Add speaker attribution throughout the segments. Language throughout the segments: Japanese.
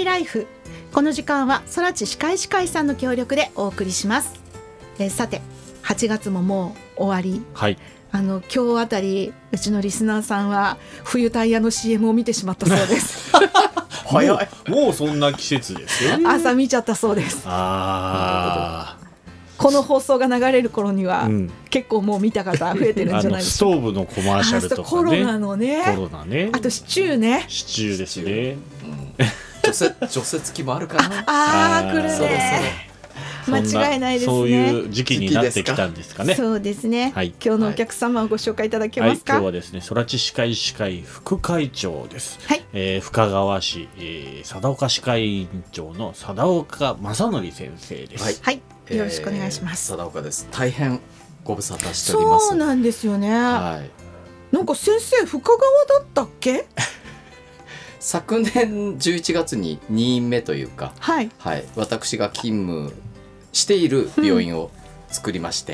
Speaker 1: リーライフ。この時間は空知歯科医師会さんの協力でお送りします。さて8月ももう終わり、
Speaker 2: はい、
Speaker 1: 今日あたりうちのリスナーさんは冬タイヤの CM を見てしまったそうです
Speaker 2: 早い。もうそんな季節ですよ。
Speaker 1: 朝見ちゃったそうです。この放送が流れる頃には、結構もう見た方増えてるんじゃないですか。
Speaker 2: ストーブのコマーシャルとかね、
Speaker 1: コロナのね、
Speaker 2: コロナね、
Speaker 1: あとシチューね、
Speaker 2: シチューですね、
Speaker 3: 除雪機もあるからね。
Speaker 1: 来るね。間違いないですね。
Speaker 2: そういう時期になってきたんですかね。
Speaker 1: そうですね、
Speaker 2: はい、
Speaker 1: 今日のお客様をご紹介いただけますか。
Speaker 2: 今日はですね、空知歯科医師会副会長です、深川市、佐岡歯科医院長の佐岡正則先生です。
Speaker 1: はい、よろしくお願いします。
Speaker 3: 佐岡です。大変ご無沙汰しております。
Speaker 1: そうなんですよね、なんか先生深川だったっけ
Speaker 3: 昨年11月に2院目というか、私が勤務している病院を作りまして、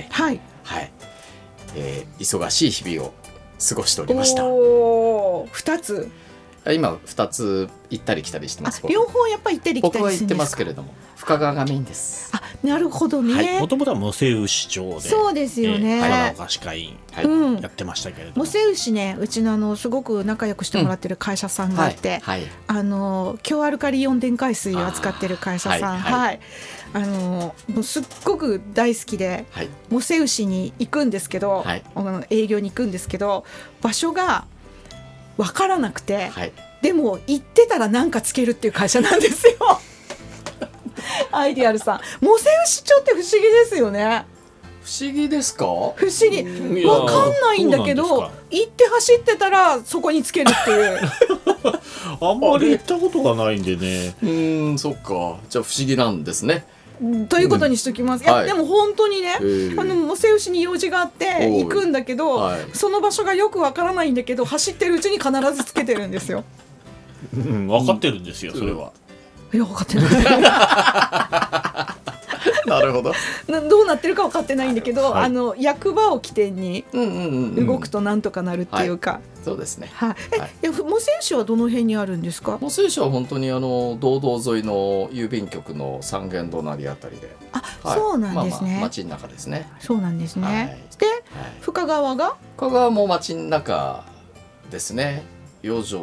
Speaker 3: 忙しい日々を過ごしておりました。
Speaker 1: 2つ
Speaker 3: 今2つ行ったり来たりしてます。
Speaker 1: 両方やっぱり行ったり来たりするんですか。
Speaker 3: 僕は行ってますけれども、深川がメインです。
Speaker 1: なるほどね。
Speaker 2: もともとは茂西牛町で、
Speaker 1: そうですよね、
Speaker 2: 佐岡歯科医院やってましたけれども、
Speaker 1: 茂西牛ね、うちのすごく仲良くしてもらってる会社さんがあって、強アルカリイオン電解水を扱ってる会社さん、もうすっごく大好きで、茂西牛に行くんですけど、営業に行くんですけど、場所が分からなくて、でも行ってたら何かつけるっていう会社なんですよアイディアルさん、茂西牛町って不思議ですよね。
Speaker 3: 不思議ですか。不
Speaker 1: 思議、分かんないんだけど、行って走ってたらそこにつけるっていう
Speaker 2: あんまり行ったことがないんでね。
Speaker 3: そっか、じゃあ不思議なんですね。
Speaker 1: ということにしときます。でも本当にね、茂西牛に用事があって行くんだけど、その場所がよくわからないんだけど、走ってるうちに必ずつけてるんですよ。
Speaker 2: 分かってるんですよ、それは。
Speaker 1: いや、分かってない
Speaker 3: なるほど。
Speaker 1: どうなってるか分かってないんだけど、役場を起点に動くとなんとかなるっていうか。
Speaker 3: そうですね。
Speaker 1: 茂西市はどの辺にあるんですか。
Speaker 3: 茂西市は本当に道道沿いの郵便局の三軒隣あたりで。
Speaker 1: そうなんですね。
Speaker 3: 町の中ですね。
Speaker 1: そうなんですね。で、深川
Speaker 3: も町の中ですね。4条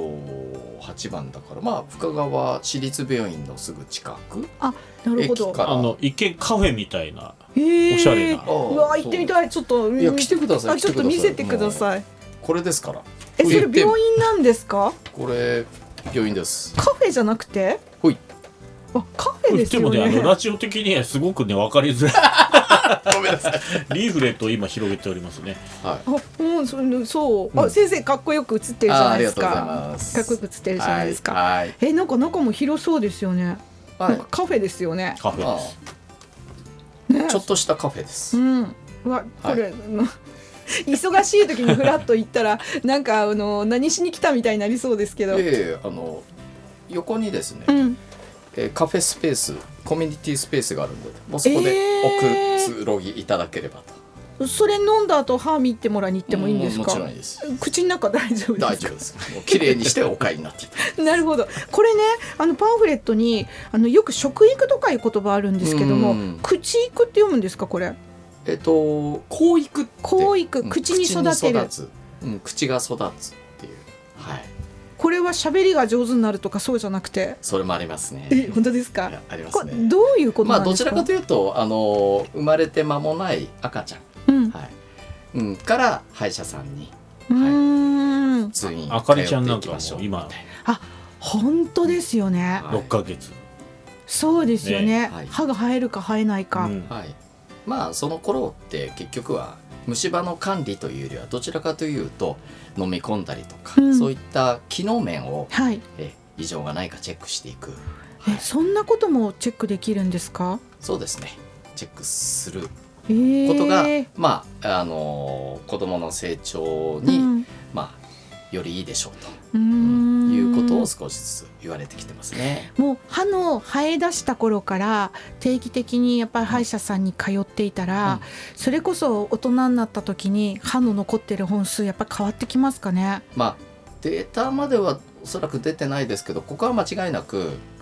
Speaker 3: 8番だから、深川市立病院のすぐ近く。
Speaker 1: なるほど。
Speaker 2: 池カフェみたいなおしゃれな。
Speaker 1: うわ、行ってみたい。ちょっと
Speaker 3: 来てください。
Speaker 1: ちょっと見せてください。
Speaker 3: これですから。
Speaker 1: それ病院なんですか。
Speaker 3: これ病院です。
Speaker 1: カフェじゃなくて。カフェですよね。
Speaker 2: でもラジオ的にはすごく分かりづらいごめんなさい。リーフレットを今広げておりますね。
Speaker 1: そう。先生かっこよく写ってるじゃないですか。
Speaker 3: ありがとうございます。
Speaker 1: かっこよく写ってるじゃないですか。なんか中も広そうですよね。なんかカフェですよね。
Speaker 2: カフェです。
Speaker 3: ちょっとしたカフェです。
Speaker 1: これ忙しい時にフラッと行ったらなんか何しに来たみたいになりそうですけど。
Speaker 3: 横にですね、カフェスペース、コミュニティスペースがあるので、もうそこでおくつろぎいただければと。
Speaker 1: それ飲んだ後歯見てもらいに行ってもいいんですか。
Speaker 3: もちろんいいです。
Speaker 1: 口の中大丈夫ですか。
Speaker 3: 大丈夫です。綺麗にしてお帰りになっていただきます。
Speaker 1: なるほど。これね、パンフレットによく食育とかいう言葉あるんですけども、口育って読むんですか、これ。
Speaker 3: 口育。
Speaker 1: 口に育てる。
Speaker 3: 口が育つっていう。
Speaker 1: これは喋りが上手になるとかそうじゃなくて。
Speaker 3: それもありますね。
Speaker 1: 本当ですか。
Speaker 3: ありますね。
Speaker 1: どういうことなんですか。
Speaker 3: どちらかというと生まれて間もない赤ちゃん、から歯医者さんに通院
Speaker 2: あかりちゃんなんかも今
Speaker 1: 本当ですよね。
Speaker 2: 6ヶ月。
Speaker 1: そうですよね。歯が生えるか生えないか。
Speaker 3: その頃って結局は虫歯の管理というよりはどちらかというと飲み込んだりとか、そういった機能面を、異常がないかチェックしていく。
Speaker 1: そんなこともチェックできるんですか。
Speaker 3: そうですね。チェックすることが、子どもの成長に、よりいいでしょうということを少しずつ言われてきてますね。
Speaker 1: もう歯の生え出した頃から定期的にやっぱり歯医者さんに通っていたら、それこそ大人になった時に歯の残ってる本数やっぱ変わってきますかね。
Speaker 3: データまではおそらく出てないですけど、ここは間違いなく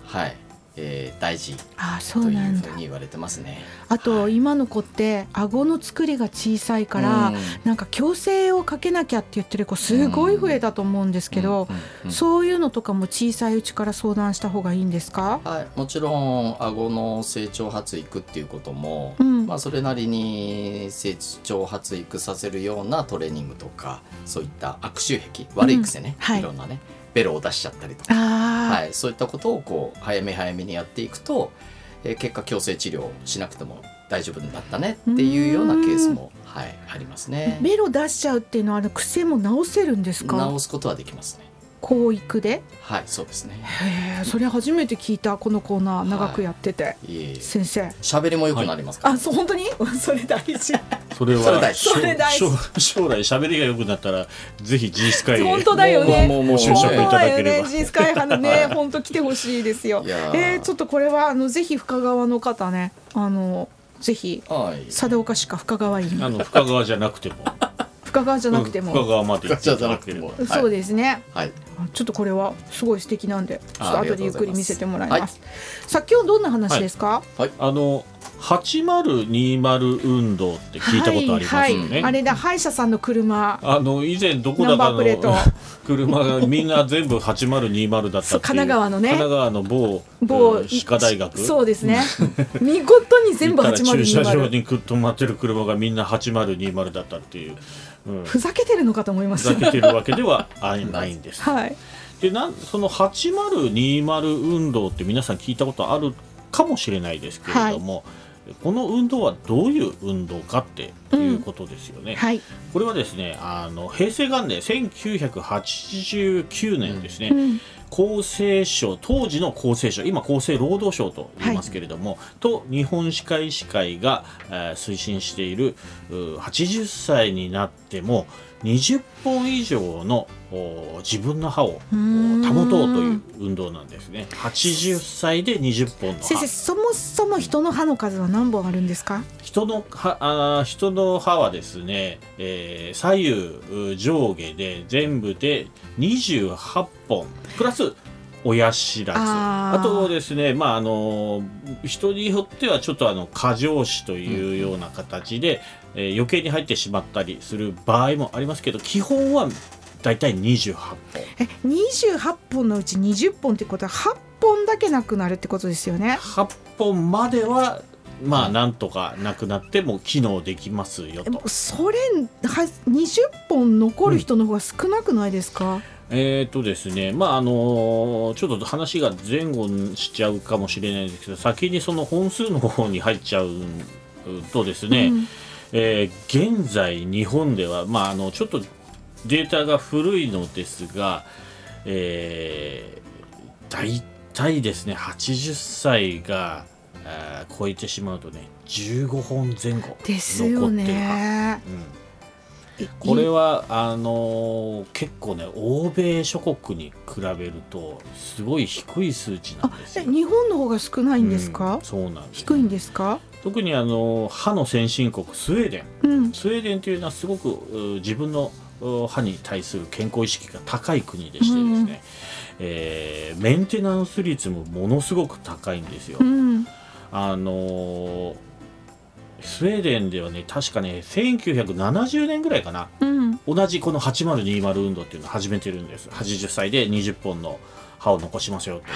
Speaker 3: はい大事というふうに言われてますね。
Speaker 1: あと、今の子って顎の作りが小さいから、なんか矯正をかけなきゃって言ってる子すごい増えたと思うんですけど、そういうのとかも小さいうちから相談した方がいいんですか？
Speaker 3: はい、もちろん顎の成長発育っていうことも、それなりに成長発育させるようなトレーニングとか、そういった悪習癖、悪い癖ね、いろんなねベロを出しちゃったりとか、はい、そういったことをこう早め早めにやっていくと、結果矯正治療しなくても大丈夫になったねっていうようなケースも、はい、ありますね。
Speaker 1: ベロ出しちゃうっていうのは癖も治せるんですか？
Speaker 3: 治すことはできますね。
Speaker 1: 教育で？
Speaker 3: はい、そうですね。
Speaker 1: へえ、それ初めて聞いた。このコーナー長くやってて、先生
Speaker 3: 喋りも良くなりますから、
Speaker 1: そう、本当にそれ大事。
Speaker 2: それは将来喋りが良くなったらぜひ G スカイへ
Speaker 1: 本当だよね、
Speaker 2: もう就職いただければ、
Speaker 1: G スカイ派ね、本当来てほしいですよ。ちょっとこれはぜひ深川の方ね、ぜひ佐岡歯科深川院、
Speaker 2: 深川じゃなくても
Speaker 1: 深川じゃなくても、
Speaker 2: 深川まで行っていただければ、
Speaker 1: そうですね、
Speaker 3: はい、
Speaker 1: ちょっとこれはすごい素敵なんで、ちょっと後でゆっくり見せてもらいます。さあ、今日どんな話ですか？
Speaker 3: はい、
Speaker 2: 8020運動って聞いたことありますよね。
Speaker 1: あれだ、歯医者さんの車、
Speaker 2: 以前どこだかの車がみんな全部8020だったっていう
Speaker 1: 神奈川のね、
Speaker 2: 神奈川の某歯科大学、
Speaker 1: そうですね見事に全部8020、
Speaker 2: 駐車場に止まってる車がみんな8020だったっていう、
Speaker 1: ふざけてるのかと思いました。
Speaker 2: ふざけてるわけではないんです。
Speaker 1: はい、
Speaker 2: でその8020運動って皆さん聞いたことあるかもしれないですけれども、この運動はどういう運動かっていうことですよね。これはですね、平成元年1989年ですね、厚生省、当時の厚生省、今厚生労働省と言いますけれども、と日本歯科医師会が、推進している80歳になっても20本以上の自分の歯を保とうという運動なんですね。80歳で20本の歯。
Speaker 1: 先生、そもそも人の歯の数は何本あるんですか？
Speaker 2: 人の歯はですね、左右上下で全部で28本プラス親知らず、あとですね、人によってはちょっと過剰歯というような形で、余計に入ってしまったりする場合もありますけど、基本はだいたい28本。
Speaker 1: 28本のうち20本ってことは8本だけなくなるってことですよね。
Speaker 2: 8本まではなんとかなくなっても機能できますよと。
Speaker 1: それ20本残る人の方が少なくないですか？
Speaker 2: ですね、ちょっと話が前後しちゃうかもしれないんですけど、先にその本数の方に入っちゃうとですね、現在日本では、ちょっとデータが古いのですが、大体ですね80歳が超えてしまうとね15本前後残ってる
Speaker 1: ですよね。
Speaker 2: これは結構ね、欧米諸国に比べるとすごい低い数値なんですよ。
Speaker 1: 日本の方が少ないんですか？
Speaker 2: そうなんです。
Speaker 1: 低いんですか？
Speaker 2: 特に歯の先進国スウェーデン、スウェーデンというのはすごく自分の歯に対する健康意識が高い国でしてですね、メンテナンス率もものすごく高いんですよ。スウェーデンではね、確かね1970年ぐらいかな、同じこの8020運動っていうのを始めてるんです。80歳で20本の歯を残しますよと、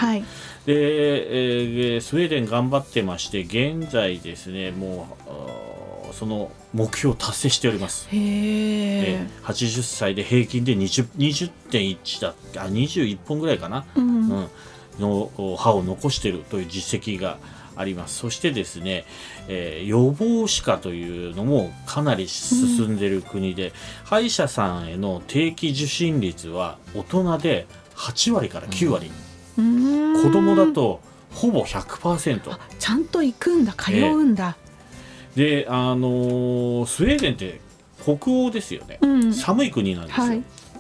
Speaker 2: で、スウェーデン頑張ってまして、現在ですね、もうその目標を達成しております。80歳で平均で 20.1 だって21本ぐらいかな、の歯を残しているという実績があります。そしてですね、予防歯科というのもかなり進んでいる国で、歯医者さんへの定期受診率は大人で8割から9割、子供だとほぼ 100%。
Speaker 1: ちゃんと行くんだ、通うんだ。
Speaker 2: でスウェーデンって北欧ですよね、寒い国なんですよ。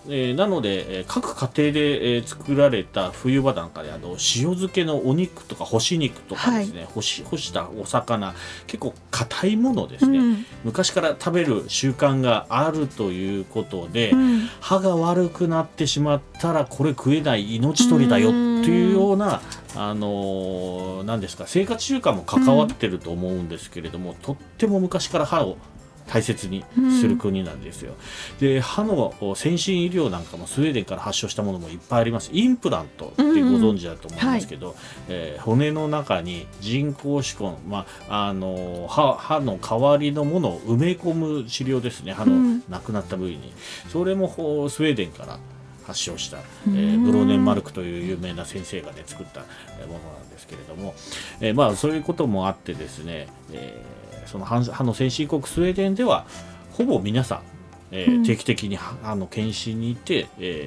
Speaker 2: なので各家庭で作られた冬場なんかで塩漬けのお肉とか干し肉とかですね、干したお魚、結構硬いものですね、昔から食べる習慣があるということで、歯が悪くなってしまったらこれ食えない命取りだよっていうような何ですか、生活習慣も関わってると思うんですけれども、とっても昔から歯を大切にする国なんですよ。で、歯の先進医療なんかもスウェーデンから発祥したものもいっぱいあります。インプラントってご存知だと思うんですけど、骨の中に人工歯根、歯の代わりのものを埋め込む治療ですね。歯のなくなった部位に、それもスウェーデンから発祥した、ブローネンマルクという有名な先生が、ね、作ったものなんですけれども、そういうこともあってですね、その歯の先進国スウェーデンではほぼ皆さん、定期的に歯の検診に行って、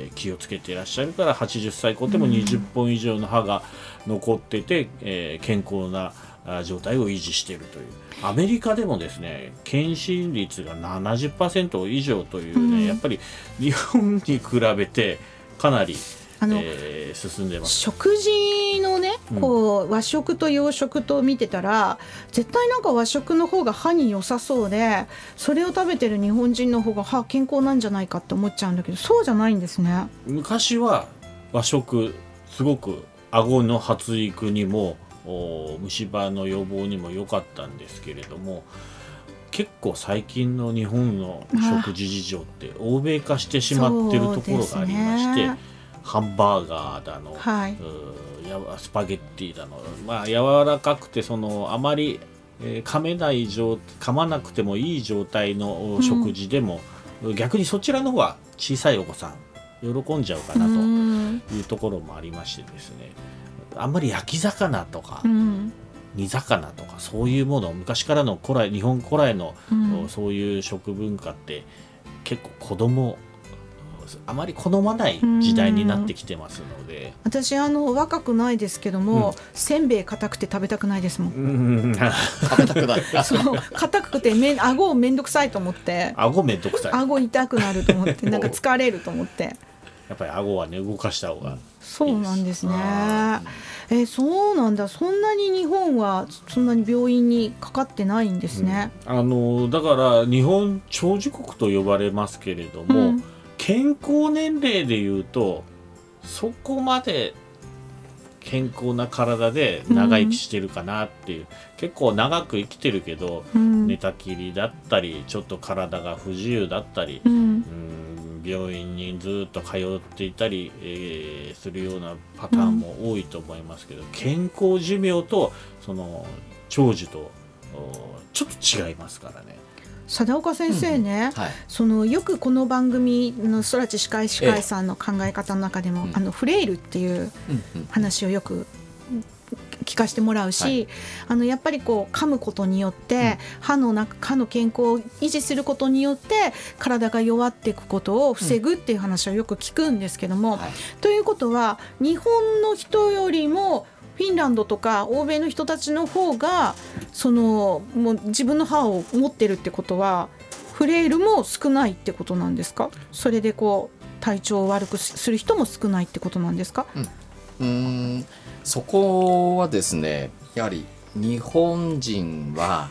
Speaker 2: 気をつけていらっしゃるから、80歳超えても20本以上の歯が残ってて、健康な状態を維持しているという。アメリカでもですね、検診率が 70% 以上というね、やっぱり日本に比べてかなり進んでます。
Speaker 1: 食事のね、和食と洋食と見てたら、絶対なんか和食の方が歯に良さそうで、それを食べてる日本人の方が歯健康なんじゃないかって思っちゃうんだけど、そうじゃないんですね。
Speaker 2: 昔は和食すごく顎の発育にも虫歯の予防にも良かったんですけれども、結構最近の日本の食事事情って欧米化してしまってるところがありまして、ハンバーガーだの、スパゲッティだの、柔らかくてあまり、噛まなくてもいい状態の食事でも、逆にそちらの方が小さいお子さん喜んじゃうかなというところもありましてですね、あんまり焼き魚とか、煮魚とかそういうもの、昔からの日本古来の、そういう食文化って結構子供あまり好まない時代になってきてますので、
Speaker 1: 私若くないですけども、せんべい硬くて食べたくないですも
Speaker 3: ん。食べたくない。
Speaker 1: そう、硬くて顎めんどくさいと思って。
Speaker 2: 顎めんどくさい。
Speaker 1: 顎痛くなると思ってなんか疲れると思って。
Speaker 2: やっぱり顎はね動かした方がいいです。
Speaker 1: そうなんですね。そうなんだ。そんなに日本はそんなに病院にかかってないんですね。
Speaker 2: だから日本長寿国と呼ばれますけれども、健康年齢でいうとそこまで健康な体で長生きしてるかなっていう、結構長く生きてるけど、寝たきりだったりちょっと体が不自由だったり、病院にずっと通っていたり、するようなパターンも多いと思いますけど、健康寿命とその長寿とちょっと違いますからね。
Speaker 1: 貞岡先生ね、よくこの番組の空知歯科医師会さんの考え方の中でも、フレイルっていう話をよく聞かせてもらうし、やっぱり噛むことによって、歯の健康を維持することによって体が弱っていくことを防ぐっていう話をよく聞くんですけども、ということは日本の人よりもフィンランドとか欧米の人たちの方がもう自分の歯を持ってるってことはフレイルも少ないってことなんですか？それで体調を悪くする人も少ないってことなんですか？
Speaker 3: そこはですね、やはり日本人は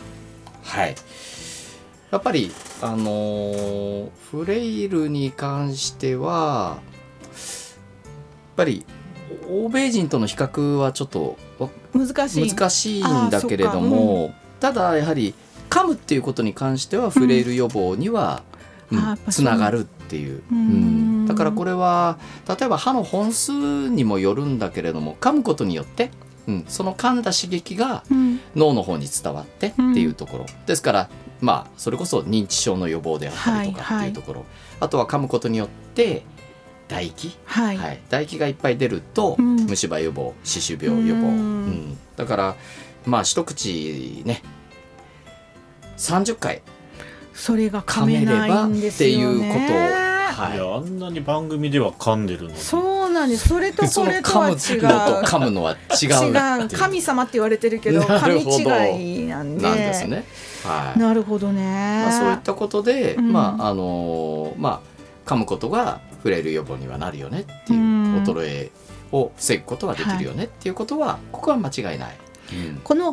Speaker 3: やっぱりフレイルに関してはやっぱり欧米人との比較はちょっと難しいんだけれども、ただやはり噛むっていうことに関してはフレイル予防にはつながるっていう、だからこれは例えば歯の本数にもよるんだけれども、噛むことによって、その噛んだ刺激が脳の方に伝わってっていうところ、ですからそれこそ認知症の予防であったりとかっていうところ、あとは噛むことによって唾液、唾液がいっぱい出ると、虫歯予防、歯周病予防、だから一口ね30回
Speaker 1: それが噛めないんですよね
Speaker 3: っていうことを、
Speaker 2: あんなに番組では噛んでるのに。
Speaker 1: そうなんです。それとこれとは違う。
Speaker 3: 噛むのは違う。
Speaker 1: 神様って言われてるけど噛み違いなん
Speaker 3: ですね。
Speaker 1: なるほどね。
Speaker 3: そういったことで、噛むことがフレイル予防にはなるよねっていう、衰えを防ぐことができるよねっていうことは、ここは間違いない。
Speaker 1: この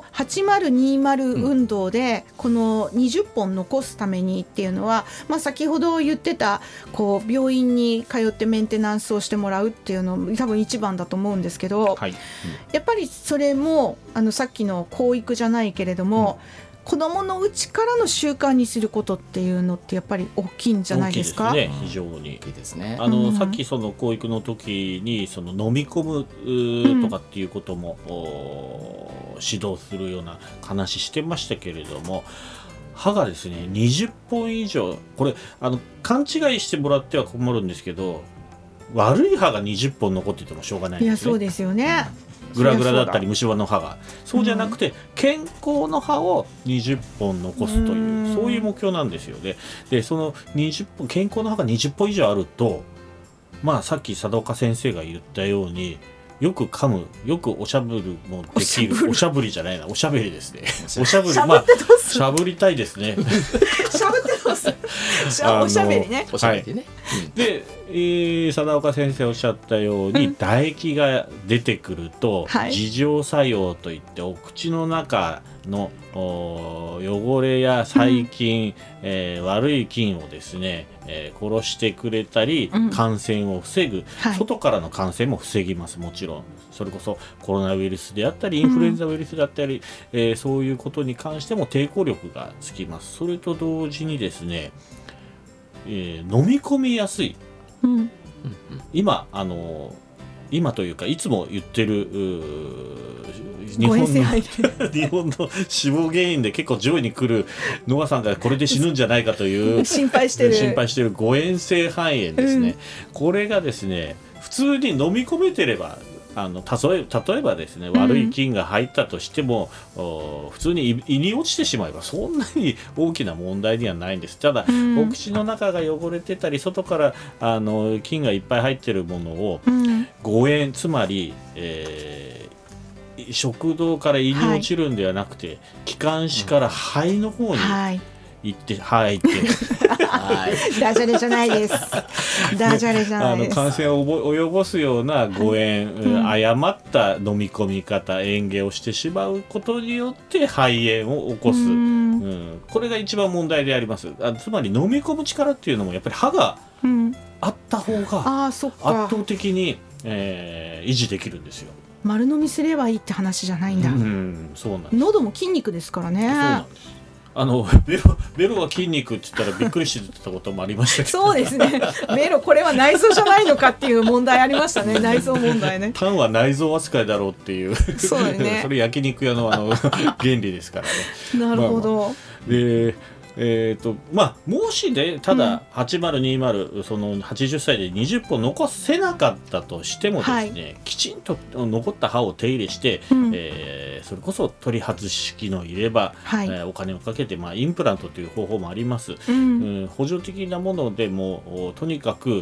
Speaker 1: 8020運動でこの20本残すためにっていうのは、先ほど言ってたこう病院に通ってメンテナンスをしてもらうっていうの多分一番だと思うんですけど、やっぱりそれもさっきの教育じゃないけれども、子どものうちからの習慣にすることっていうのってやっぱり大きいんじゃないですか。
Speaker 2: 大きいですね、非常に。
Speaker 3: 大きいですね。
Speaker 2: さっきその教育の時にその飲み込むとかっていうことも、指導するような話してましたけれども、歯がですね20本以上、これ勘違いしてもらっては困るんですけど、悪い歯が20本残っててもしょうがないんですね。
Speaker 1: いやそうですよね。
Speaker 2: グラグラだったり虫歯の歯が、そうじゃなくて、健康の歯を20本残すという、そういう目標なんですよね。でその20本、健康の歯が20本以上あると、さっき佐岡先生が言ったように、よく噛む、よくおしゃぶるもできる、おしゃぶりじゃないな、おしゃべりですね。おしゃぶり、しゃぶりたいですね。
Speaker 1: しゃぶってます。おしゃべりね。
Speaker 3: おしゃべりね。
Speaker 2: で、佐岡先生おっしゃったように、唾液が出てくると、自浄作用といってお口の中の汚れや細菌、悪い菌をですね、殺してくれたり、感染を防ぐ、外からの感染も防ぎます。もちろんそれこそコロナウイルスであったりインフルエンザウイルスであったり、そういうことに関しても抵抗力がつきます。それと同時にですね、飲み込みやすい、今というかいつも言ってる日本の脂肪原因で結構上位に来るノアさんがこれで死ぬんじゃないかという
Speaker 1: 心配してる
Speaker 2: 誤嚥性肺炎ですね、これがですね普通に飲み込めてれば、例えばですね、悪い菌が入ったとしても普通に胃に落ちてしまえばそんなに大きな問題にはないんです。ただ、お口の中が汚れてたり外から菌がいっぱい入ってるものを、誤嚥、つまり、食道から胃に落ちるんではなくて、気管支から肺の方に行って、入って
Speaker 1: ダジャレじゃないです。ダジャレじゃないです。
Speaker 2: 感染を及ぼすような誤嚥、誤った飲み込み方、嚥下をしてしまうことによって肺炎を起こす、これが一番問題であります。つまり飲み込む力っていうのもやっぱり歯があった方が圧倒的に、維持できるんですよ。
Speaker 1: 丸飲みすればいいって話じゃないんだ。
Speaker 2: そうなんです。
Speaker 1: 喉も筋肉ですからね。
Speaker 2: そうなんです。ベロは筋肉って言ったらびっくりしてたこともありましたけど
Speaker 1: そうですね、ベロこれは内臓じゃないのかっていう問題ありましたね。内臓問題ね。
Speaker 2: タンは内臓扱いだろうっていう
Speaker 1: そうね
Speaker 2: それ焼肉屋の原理ですからね。
Speaker 1: なるほど。
Speaker 2: でもしね、ただ8020、その80歳で20本残せなかったとしてもですね、きちんと残った歯を手入れして、それこそ取り外し式の入れ歯、お金をかけて、インプラントという方法もあります。補助的なものでもとにかく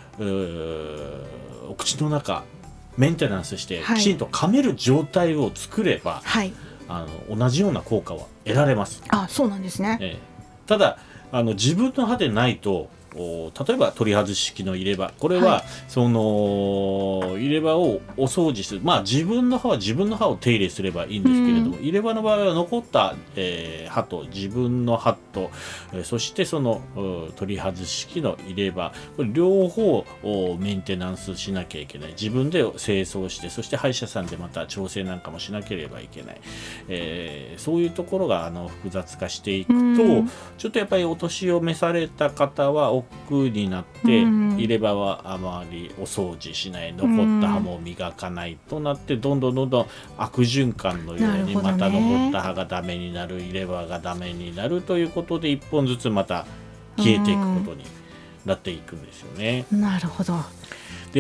Speaker 2: お口の中メンテナンスして、きちんと噛める状態を作れば、同じような効果は得られます。
Speaker 1: そうなんですね。
Speaker 2: ただ自分の歯でないと、例えば取り外し式の入れ歯、これは、その入れ歯をお掃除する、自分の歯は自分の歯を手入れすればいいんですけれども、入れ歯の場合は残った、歯と自分の歯と、そしてその取り外し式の入れ歯、これ両方をメンテナンスしなきゃいけない。自分で清掃して、そして歯医者さんでまた調整なんかもしなければいけない。そういうところが複雑化していくと、ちょっとやっぱりお年を召された方は億劫になって、入れ歯はあまりお掃除しない、残った歯も磨かないとなって、どんどん悪循環のように、また残った歯がダメになる、入れ歯がダメになるということで、一本ずつまた消えていくことになっていくんですよね。
Speaker 1: なるほど。
Speaker 2: で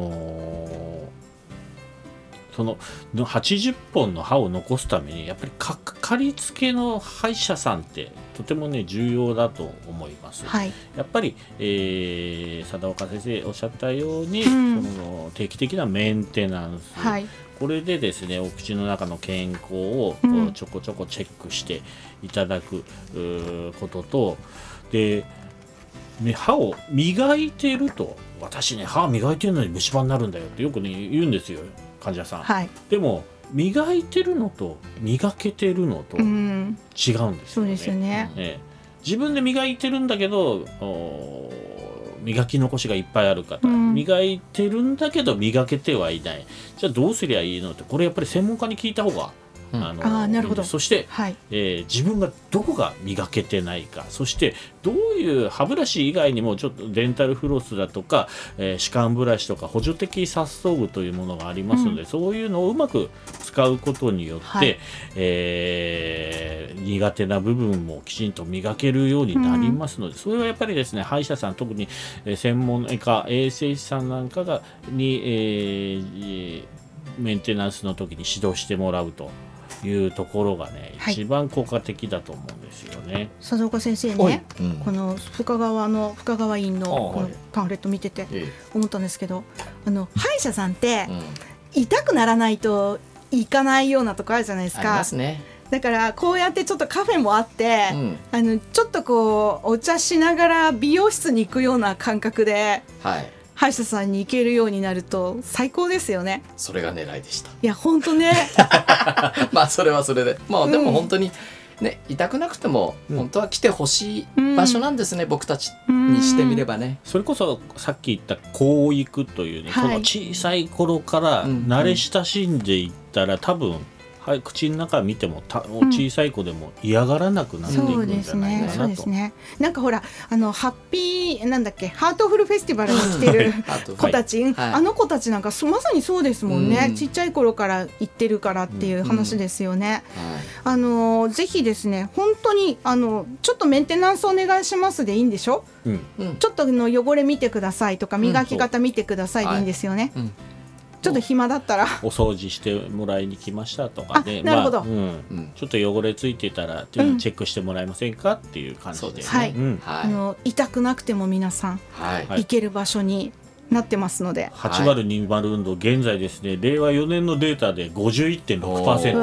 Speaker 2: その80本の歯を残すためにやっぱりかかりつけの歯医者さんってとてもね重要だと思います。やっぱり、佐岡先生おっしゃったように、その定期的なメンテナンス、これでですねお口の中の健康をちょこちょこチェックしていただくことと、で、歯を磨いていると私ね歯磨いてるのに虫歯になるんだよってよくね言うんですよ患者さん、
Speaker 1: はい、
Speaker 2: でも磨いてるのと磨けてるのと違うんですよね、
Speaker 1: そうですよね、
Speaker 2: 自分で磨いてるんだけど磨き残しがいっぱいある方、磨いてるんだけど磨けてはいない、じゃあどうすりゃいいのって、これやっぱり専門家に聞いた方が
Speaker 1: なるほど。
Speaker 2: そして、はい自分がどこが磨けてないか、そしてどういう歯ブラシ以外にもちょっとデンタルフロスだとか、歯間ブラシとか補助的擦創具というものがありますので、そういうのをうまく使うことによって、はい苦手な部分もきちんと磨けるようになりますので、それはやっぱりですね、歯医者さん、特に専門家衛生士さんなんかに、メンテナンスの時に指導してもらうというところがね、はい、一番効果的だと思うんですよね。
Speaker 1: 佐岡先生ね、この深川院のこのパンフレット見てて思ったんですけど、歯医者さんって痛くならないといかないようなとこあるじゃないですか。
Speaker 3: ありますね。
Speaker 1: だからこうやってちょっとカフェもあって、ちょっとこうお茶しながら美容室に行くような感覚で、はい歯医者さんに行けるようになると最高ですよね。
Speaker 3: それが狙いでした。
Speaker 1: いや本当ね
Speaker 3: まあそれはそれで、まあでも本当にね、痛くなくても本当は来てほしい場所なんですね、僕たちにしてみればね。
Speaker 2: それこそさっき言った教育というね、その小さい頃から慣れ親しんでいったら、多分はい、口の中見ても小さい子でも嫌がらなくなっていくんじゃないかなと。
Speaker 1: そうですね。なんかほらハッピーなんだっけ、ハートフルフェスティバルに来てる子たち、あの子たちなんかまさにそうですもんね、ちっちゃい頃から行ってるからっていう話ですよね。ぜひですね、本当にちょっとメンテナンスお願いしますでいいんでしょ、ちょっと汚れ見てくださいとか磨き方見てくださいでいいんですよね。ちょっと暇だったら
Speaker 2: お掃除してもらいに来ましたとかで、
Speaker 1: なるほど、
Speaker 2: ちょっと汚れついてたらチェックしてもらえませんかっていう感じで、
Speaker 1: 痛くなくても皆さん、行ける場所になってますので、
Speaker 2: 802運動現在ですね、令和4年のデータで 51.6%、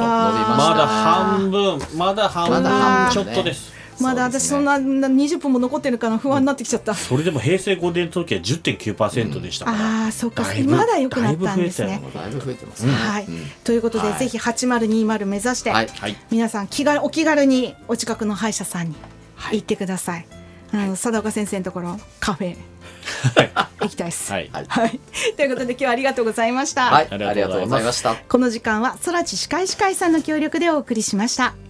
Speaker 2: まだ半分ちょっとです。
Speaker 1: まだ私そんな20分も残ってるかな、不安になってきちゃった。
Speaker 2: それでも平成5年の時は 10.9% でしたから、
Speaker 1: そうか、まだ良くなったんですね。
Speaker 3: だいぶ増えてます
Speaker 1: ね。ということで、ぜひ8020目指して、皆さんお気軽にお近くの歯医者さんに行ってください。佐岡先生のところカフェ行きたいです。ということで今日はありがとうございました。
Speaker 3: ありがとうございました。
Speaker 1: この時間は空知歯科医師会さんの協力でお送りしました。